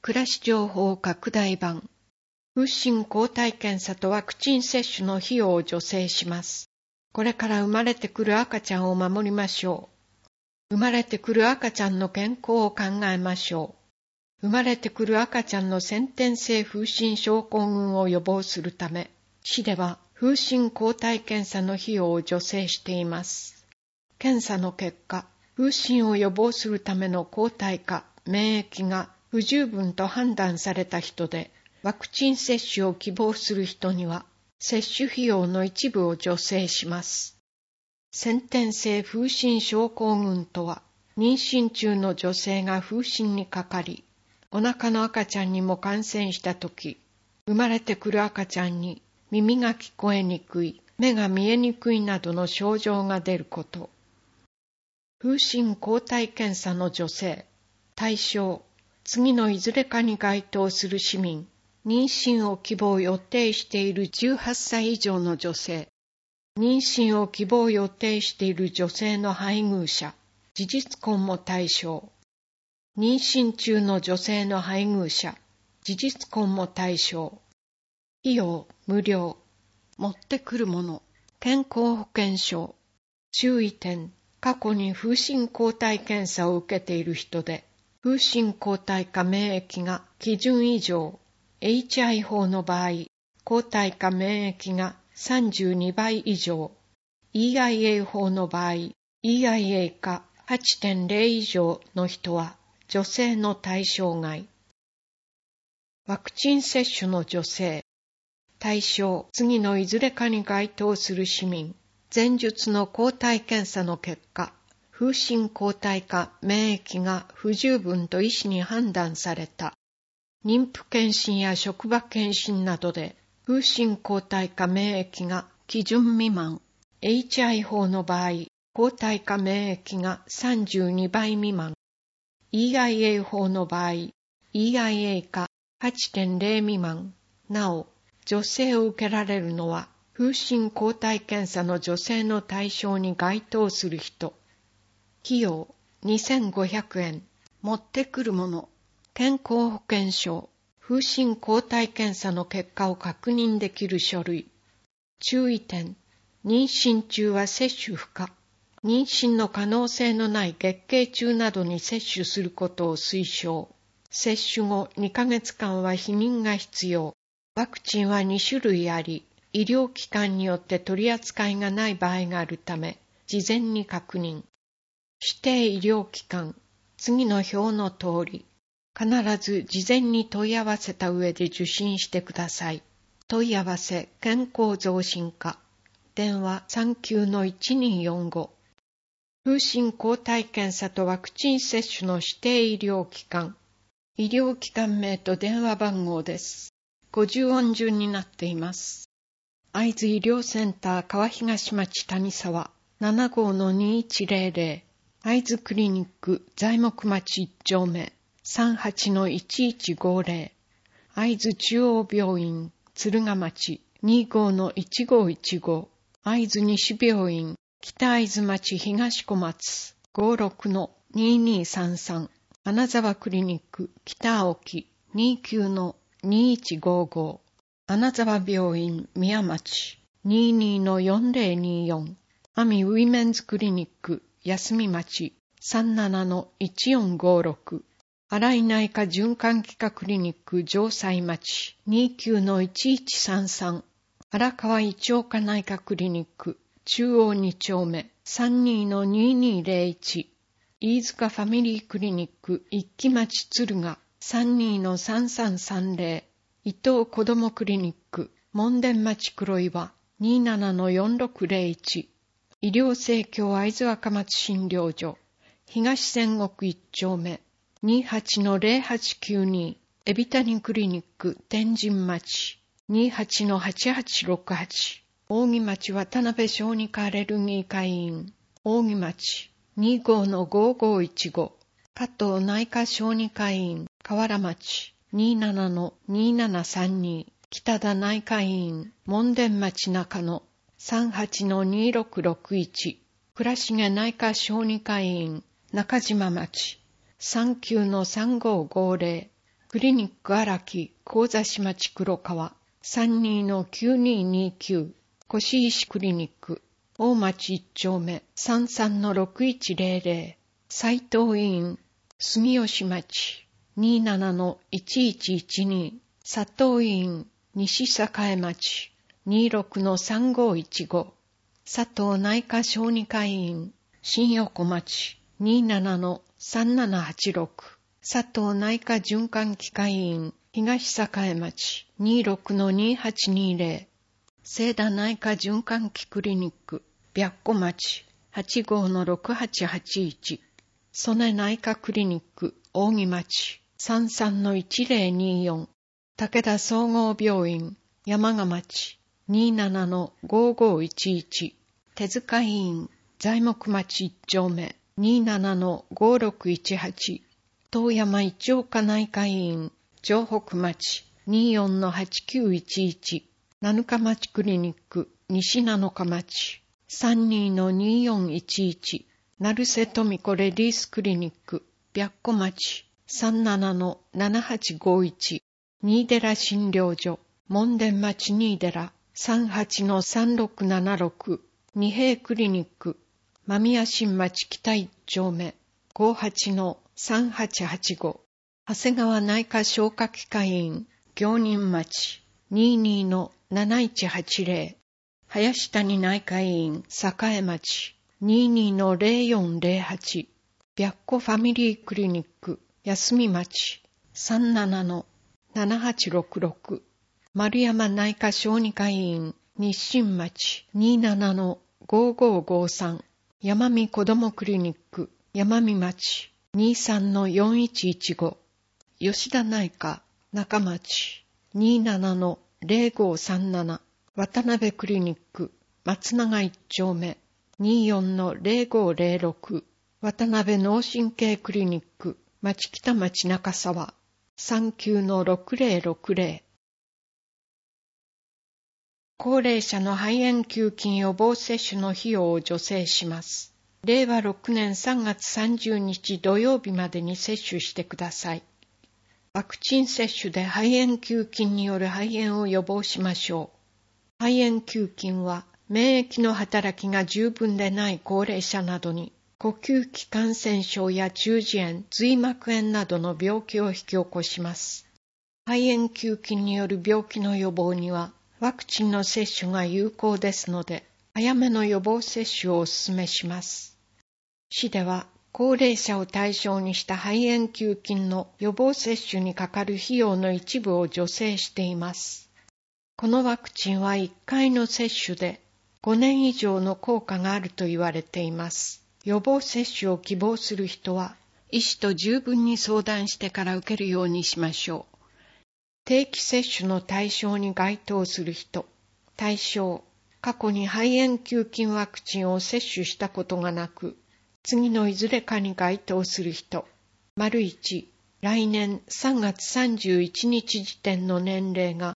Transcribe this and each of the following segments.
暮らし情報拡大版。風疹抗体検査とワクチン接種の費用を助成します。これから生まれてくる赤ちゃんを守りましょう。生まれてくる赤ちゃんの健康を考えましょう。生まれてくる赤ちゃんの先天性風疹症候群を予防するため、市では風疹抗体検査の費用を助成しています。検査の結果、風疹を予防するための抗体か免疫が不十分と判断された人で、ワクチン接種を希望する人には、接種費用の一部を助成します。先天性風疹症候群とは、妊娠中の女性が風疹にかかり、お腹の赤ちゃんにも感染したとき、生まれてくる赤ちゃんに耳が聞こえにくい、目が見えにくいなどの症状が出ること。風疹抗体検査の助成、対象、次のいずれかに該当する市民、妊娠を希望予定している18歳以上の女性、妊娠を希望予定している女性の配偶者、事実婚も対象。妊娠中の女性の配偶者、事実婚も対象。費用無料。持ってくるもの、健康保険証。注意点、過去に風疹抗体検査を受けている人で、風疹抗体か免疫が基準以上、HI 法の場合、抗体か免疫が32倍以上、EIA 法の場合、EIA か 8.0 以上の人は女性の対象外。ワクチン接種の助成。対象、次のいずれかに該当する市民、前述の抗体検査の結果、風疹抗体か免疫が不十分と医師に判断された。妊婦検診や職場検診などで、風疹抗体か免疫が基準未満、HI 法の場合、抗体か免疫が32倍未満、EIA 法の場合、EIA か 8.0 未満、なお、助成を受けられるのは、風疹抗体検査の助成の対象に該当する人。費用2500円。持ってくるもの。健康保険証。風疹抗体検査の結果を確認できる書類。注意点。妊娠中は接種不可。妊娠の可能性のない月経中などに接種することを推奨。接種後2ヶ月間は避妊が必要。ワクチンは2種類あり、医療機関によって取り扱いがない場合があるため、事前に確認。指定医療機関、次の表の通り、必ず事前に問い合わせた上で受診してください。問い合わせ、健康増進課。電話39-1245。風疹抗体検査とワクチン接種の指定医療機関。医療機関名と電話番号です。50音順になっています。会津医療センター川東町谷沢 75-2100 会津クリニック材木町1丁目 38-1150 会津中央病院敦賀町 25-1515 会津西病院北会津町東小松 56-2233 金沢クリニック北青木 29-2155 金沢病院宮町 22-4024 阿美ウィメンズクリニック安見町 37-1456 新井内科循環器科クリニック城西町 29-1133 荒川一岡内科クリニック中央2丁目 32-2201 飯塚ファミリークリニック一木町敦賀 32-3330 伊東子どもクリニック門田町黒岩 27-4601 医療生協会津若松診療所東仙国一丁目 28-0892 海老谷クリニック天神町 28-8868 扇町渡辺小児科アレルギー科医院扇町 25-5515 加藤内科小児科医院河原町 27-2732 北田内科医院門田町中野 38-2661 倉重内科小児科医院中島町 39-3550 クリニック荒木、神座市町黒川、32-9229、越石クリニック、大町1丁目、33-6100、斉藤医院、住吉町、27-1112、佐藤医院、西栄町、26-3515、佐藤内科小児科医院、新横町、27-3786、佐藤内科循環器科医院、東栄町、26-2820、清田内科循環器クリニック、白子町、85-6881、曽根内科クリニック、扇町、33-1024、武田総合病院、山鹿町、27-5511、手塚医院、材木町1丁目、27-5618、東山一岡内科医院、城北町、24-8911、七日町クリニック、西七日町、32-2411、成瀬富子レディースクリニック、白子町、37-7851、新寺診療所、門田町新寺、38-3676、二平クリニック、間宮新町北一丁目、58-3885、長谷川内科消化器科医院、行人町、22-7180、林谷内科医院、栄町、22-0408、白子ファミリークリニック、安見町、37-7866、丸山内科小児科医院、日清町、27-5553、山見子どもクリニック、山見町、23-4115、吉田内科、中町、27-0537、渡辺クリニック、松永一丁目、24-0506、渡辺脳神経クリニック、町北町中沢、39-6060。高齢者の肺炎球菌予防接種の費用を助成します。令和6年3月30日土曜日までに接種してください。ワクチン接種で肺炎球菌による肺炎を予防しましょう。肺炎球菌は免疫の働きが十分でない高齢者などに呼吸器感染症や中耳炎、髄膜炎などの病気を引き起こします。肺炎球菌による病気の予防にはワクチンの接種が有効ですので、早めの予防接種をお勧めします。市では高齢者を対象にした肺炎球菌の予防接種にかかる費用の一部を助成しています。このワクチンは1回の接種で5年以上の効果があると言われています。予防接種を希望する人は医師と十分に相談してから受けるようにしましょう。定期接種の対象に該当する人、対象、過去に肺炎球菌ワクチンを接種したことがなく、次のいずれかに該当する人、1、来年3月31日時点の年齢が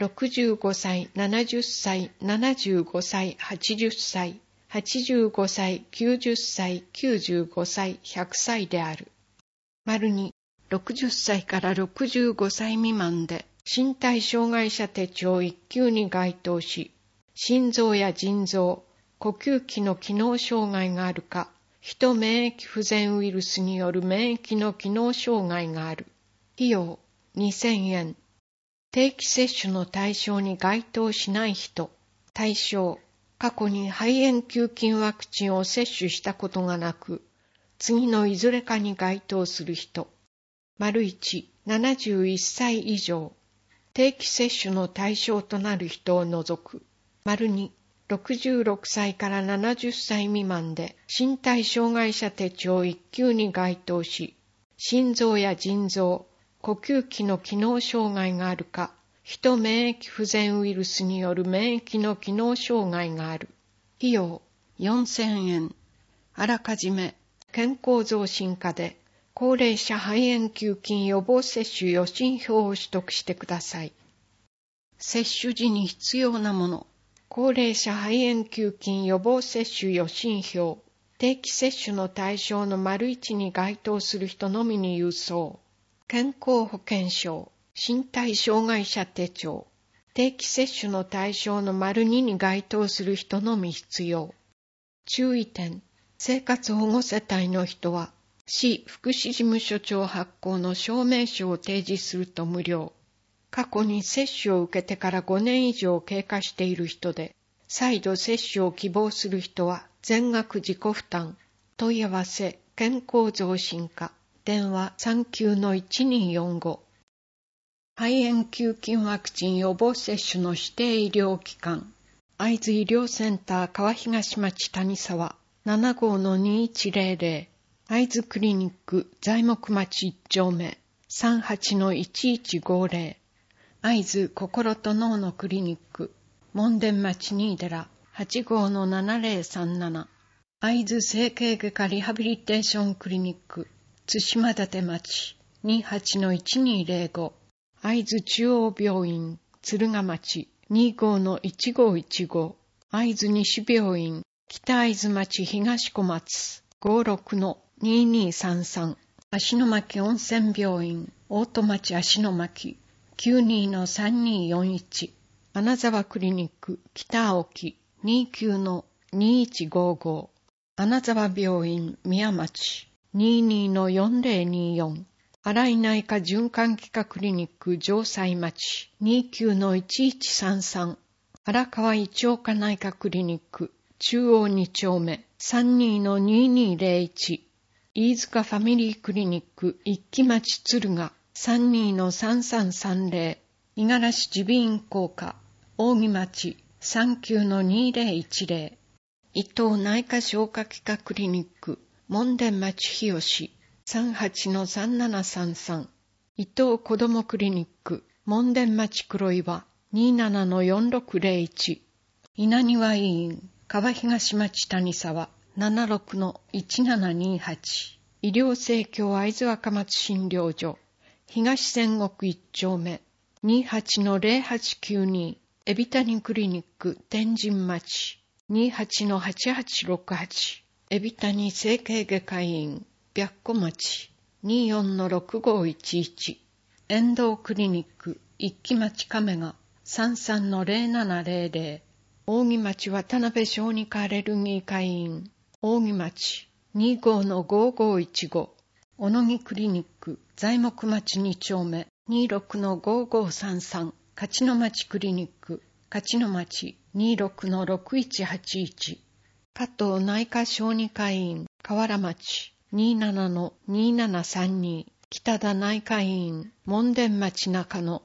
65歳、70歳、75歳、80歳、85歳、90歳、95歳、100歳である。2、60歳から65歳未満で身体障害者手帳1級に該当し、心臓や腎臓、呼吸器の機能障害があるか、ヒ免疫不全ウイルスによる免疫の機能障害がある。費用2000円。定期接種の対象に該当しない人、対象、過去に肺炎球菌ワクチンを接種したことがなく、次のいずれかに該当する人、1、71歳以上、定期接種の対象となる人を除く、2、66歳から70歳未満で身体障害者手帳1級に該当し、心臓や腎臓、呼吸器の機能障害があるか、ヒ免疫不全ウイルスによる免疫の機能障害がある。費用4000円。あらかじめ健康増進課で高齢者肺炎球菌予防接種予診票を取得してください。接種時に必要なもの。高齢者肺炎球菌予防接種予診票。定期接種の対象の1に該当する人のみに郵送。 健康保険証、身体障害者手帳、定期接種の対象の ② に該当する人のみ必要。注意点、生活保護世帯の人は、市福祉事務所長発行の証明書を提示すると無料。過去に接種を受けてから5年以上経過している人で、再度接種を希望する人は全額自己負担。問い合わせ、健康増進課、電話 39-1245。肺炎球菌ワクチン予防接種の指定医療機関、会津医療センター川東町谷沢 75-2100、会津クリニック材木町1丁目 38-1150、会津心と脳のクリニック門田町新寺 85-7037、会津整形外科リハビリテーションクリニック津島館町 28-1205、会津中央病院敦賀町 25-1515、会津西病院北会津町東小松 56-2233、芦ノ牧温泉病院大戸町芦ノ牧 92-3241、金沢クリニック北青木 29-2155、金沢病院宮町 22-4024、新井内科循環器科クリニック城西町 29-1133、荒川胃腸科内科クリニック中央2丁目 32-2201、飯塚ファミリークリニック一木町敦賀 32-3330、五十嵐耳鼻咽喉科扇町 39-2010、伊東内科消化器科クリニック門田町日吉 38-3733、伊東子どもクリニック門田町黒岩 27-4601、稲庭医院川東町谷沢 76-1728、医療生協会津若松診療所東仙国一丁目 28-0892、海老谷クリニック天神町 28-8868、海老谷整形外科医院白子町 24-6511、遠藤クリニック一木町亀賀 33-0700、扇町渡辺小児科アレルギー科医院扇町 25-5515、小野木クリニック材木町2丁目 26-5533、勝野町クリニック勝野町 26-6181、加藤内科小児科医院河原町 27-2732、北田内科医院門田町中野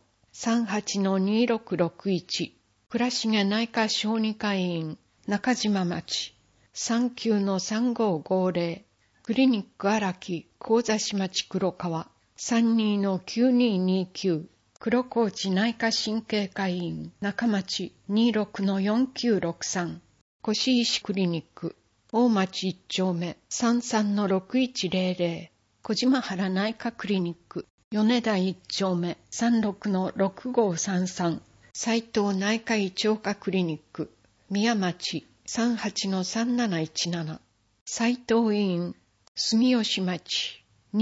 38-2661、倉重内科小児科医院中島町 39-3550、クリニック荒木神座市町黒川 32-9229、黒高知内科神経科医院中町 26-4963、越石クリニック大町一丁目 33-6100、小島原内科クリニック米田一丁目 36-6533、斉藤内科胃腸科クリニック宮町 38-3717、斉藤医院住吉町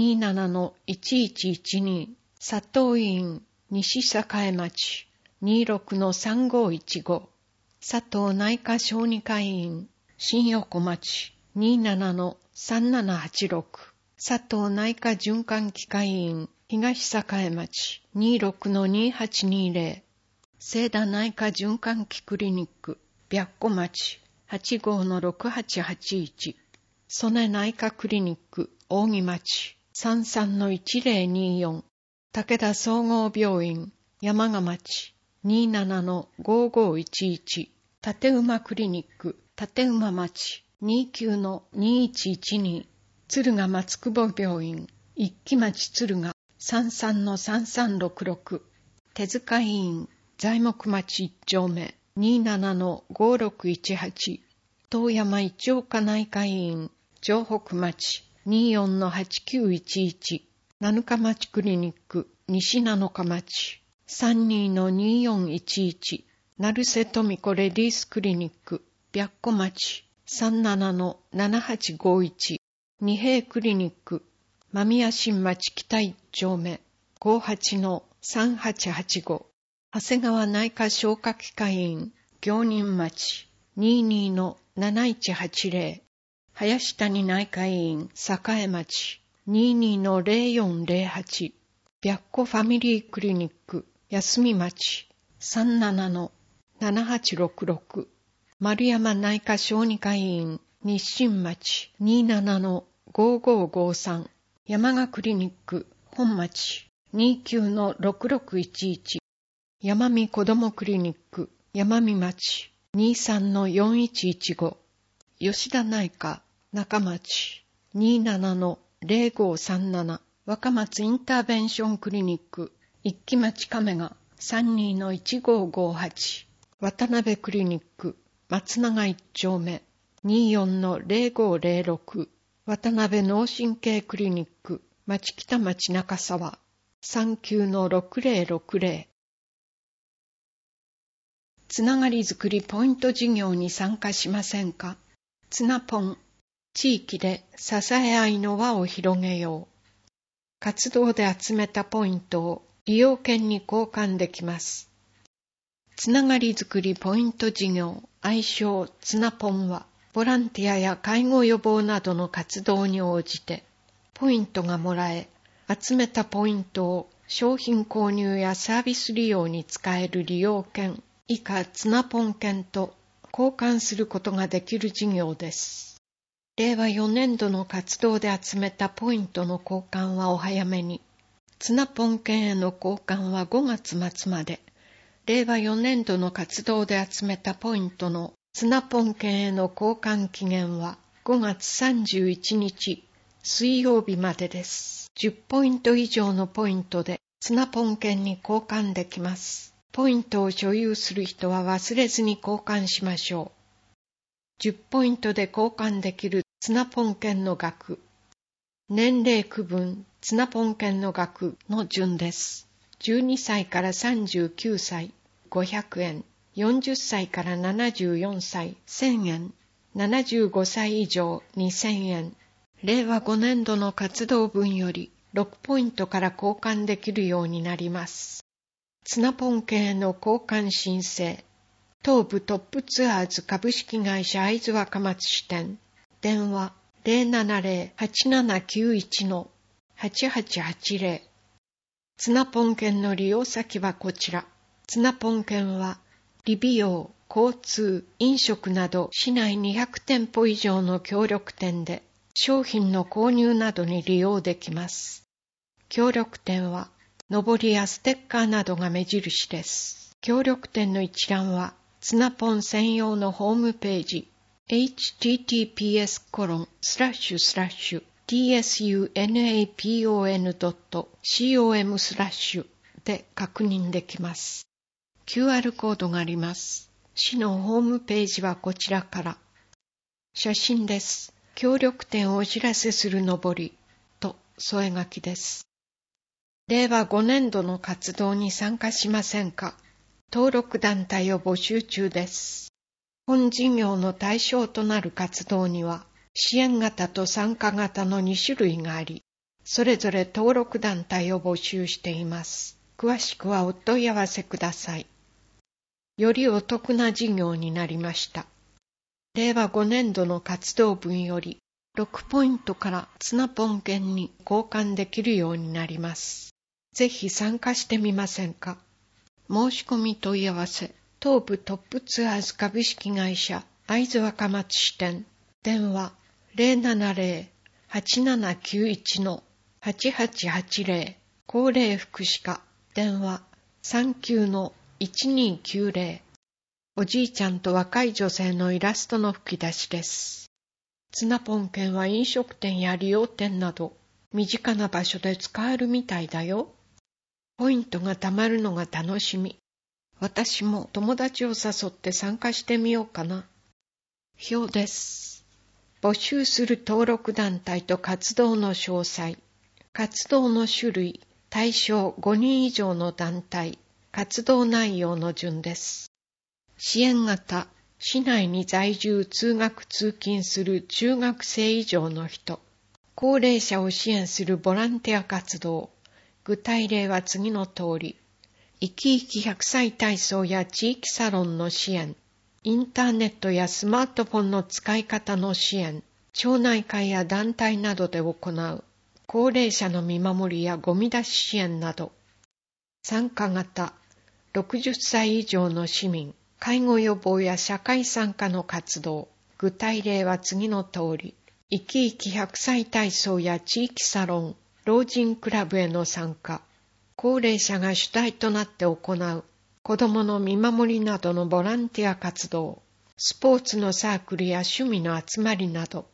27-1112、佐藤医院西栄町 26-3515、佐藤内科小児科医院新横町 27-3786、佐藤内科循環器科医院東栄町 26-2820、清田内科循環器クリニック白子町 85-6881、曽根内科クリニック扇町 33-1024、武田総合病院山賀町 27-5511、立馬クリニック立馬町 29-2112、敦賀松久保病院一木町敦賀 33-3366、手塚医院材木町一丁目 27-5618、東山一岡内科医院城北町 24-8911、七日町クリニック西七日町 32-2411、成瀬富子レディースクリニック白子町 37-7851、二平クリニック間宮新町北一丁目 58-3885 長谷川内科消化器科医院行人町 22-7180 林谷内科医院栄町 22-0408 白子ファミリークリニック安見町 37-7866 丸山内科小児科医院日清町 27-5553 山賀クリニック本町 29-6611 山見子どもクリニック山見町 23-4115 吉田内科中町 27-0537 若松インターベンションクリニック一木町亀が 32-1558 渡辺クリニック松永一丁目 24-0506 渡辺脳神経クリニック町北町中沢 39-6060 つながりづくりポイント事業に参加しませんか？つなぽん、地域で支え合いの輪を広げよう。活動で集めたポイントを利用券に交換できます。つながりづくりポイント事業、愛称つなぽんは、ボランティアや介護予防などの活動に応じて、ポイントがもらえ、集めたポイントを商品購入やサービス利用に使える利用券、以下つなぽん券と交換することができる事業です。令和4年度の活動で集めたポイントの交換はお早めに。つなぽん券への交換は5月末まで。令和4年度の活動で集めたポイントのつなぽん券への交換期限は5月31日水曜日までです。10ポイント以上のポイントでつなぽん券に交換できます。ポイントを所有する人は忘れずに交換しましょう。10ポイントで交換できるつなぽん券の額。年齢区分つなぽん券の額の順です。12歳から39歳、500円。40歳から74歳、1000円。75歳以上、2000円。令和5年度の活動分より6ポイントから交換できるようになります。つなぽん券への交換申請。東部トップツアーズ株式会社会津若松支店。電話 070-8791-8880。つなぽん券の利用先はこちら。つなぽん券は、理美容、交通、飲食など市内200店舗以上の協力店で商品の購入などに利用できます。協力店は、のぼりやステッカーなどが目印です。協力店の一覧は、つなぽん専用のホームページ、https://tsunapon.com/ で確認できます。QR コードがあります。市のホームページはこちらから。写真です。協力店をお知らせするのぼりと添え書きです。令和5年度の活動に参加しませんか？登録団体を募集中です。本事業の対象となる活動には、支援型と参加型の2種類があり、それぞれ登録団体を募集しています。詳しくはお問い合わせください。よりお得な事業になりました。令和5年度の活動分より、6ポイントからつなぽん券に交換できるようになります。ぜひ参加してみませんか？申し込み問い合わせ、東部トップツアーズ株式会社会津若松支店、電話 070-8791-8880、高齢福祉課、電話 39-1290。おじいちゃんと若い女性のイラストの吹き出しです。つなぽん券は飲食店や利用店など、身近な場所で使えるみたいだよ。ポイントが貯まるのが楽しみ。私も友達を誘って参加してみようかな。表です。募集する登録団体と活動の詳細、活動の種類、対象5人以上の団体、活動内容の順です。支援型、市内に在住通学通勤する中学生以上の人、高齢者を支援するボランティア活動、 具体例は次の通り。生き生き100歳体操や地域サロンの支援、インターネットやスマートフォンの使い方の支援、町内会や団体などで行う、高齢者の見守りやゴミ出し支援など。参加型、60歳以上の市民、介護予防や社会参加の活動。具体例は次の通り。生き生き100歳体操や地域サロン、老人クラブへの参加。高齢者が主体となって行う子どもの見守りなどのボランティア活動、スポーツのサークルや趣味の集まりなど。